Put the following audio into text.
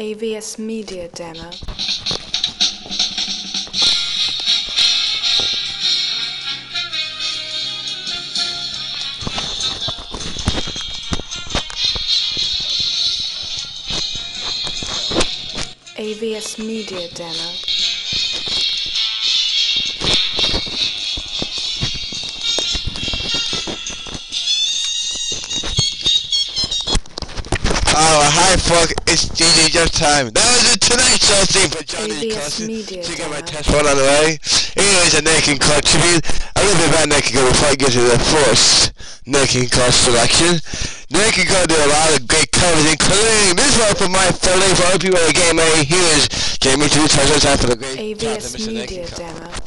AVS Media Demo. AVS Media Demo. Oh, hi, fuck. It's DJ Just Time. That was the Tonight Show theme for Johnny AVS Carson. Media To get my Demo. test one on the way. Anyways, a Naked Cut tribute. A little bit about Naked Cut before I get to the first Naked Cut selection. Naked Cut did a lot of great covers, including this one for my fellow for other people at the game. Here's Jamie to the time for the great AVS Mr. Media Naked Cut. Demo.